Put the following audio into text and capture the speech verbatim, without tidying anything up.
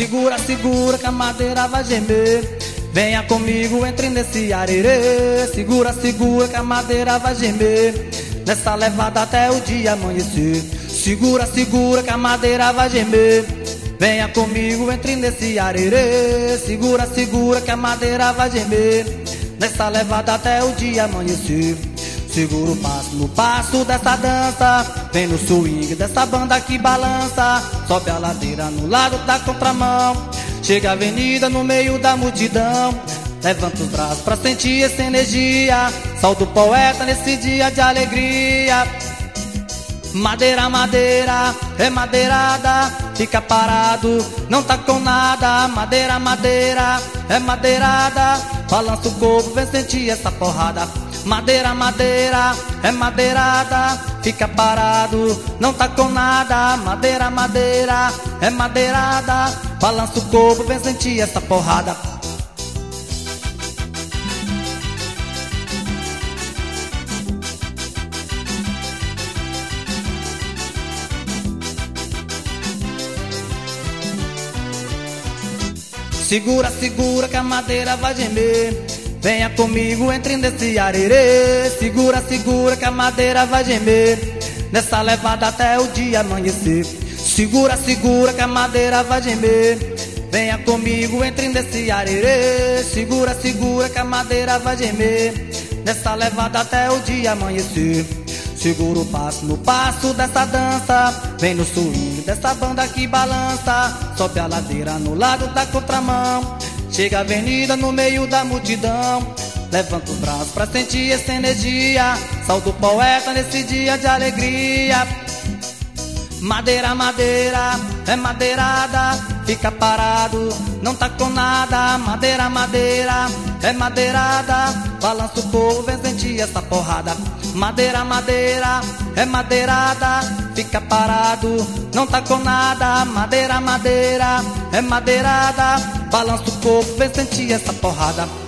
Segura, segura que a madeira vai gemer. Venha comigo, entre nesse arerê. Segura, segura que a madeira vai gemer. Nessa levada até o dia amanhecer. Segura, segura que a madeira vai gemer. Venha comigo, entre nesse arerê. Segura, segura que a madeira vai gemer. Nessa levada até o dia amanhecer. Segura o passo no passo dessa dança. Vem no swing dessa banda que balança. Sobe a ladeira no lado da contramão. Chega a avenida no meio da multidão. Levanta os braços pra sentir essa energia. Salve o poeta nesse dia de alegria. Madeira, madeira, é madeirada. Fica parado, não tá com nada. Madeira, madeira, é madeirada. Balança o corpo, vem sentir essa porrada. Madeira, madeira, é madeirada. Fica parado, não tá com nada. Madeira, madeira, é madeirada. Balança o corpo, vem sentir essa porrada. Segura, segura que a madeira vai gemer. Venha comigo, entre nesse arerê. Segura, segura que a madeira vai gemer. Nessa levada até o dia amanhecer. Segura, segura que a madeira vai gemer. Venha comigo, entre nesse arerê. Segura, segura que a madeira vai gemer. Nessa levada até o dia amanhecer. Segura o passo no passo dessa dança. Vem no swing dessa banda que balança. Sobe a ladeira no lado da contramão. Chega a avenida no meio da multidão. Levanta os braços pra sentir essa energia. Salve o poeta nesse dia de alegria. Madeira, madeira, é madeirada. Fica parado, não tá com nada. Madeira, madeira, é madeirada. Balança o corpo, vem sentir essa porrada. Madeira, madeira, é madeirada. Fica parado, não tá com nada. Madeira, madeira, é madeirada. Balança o corpo, vem sentir essa porrada.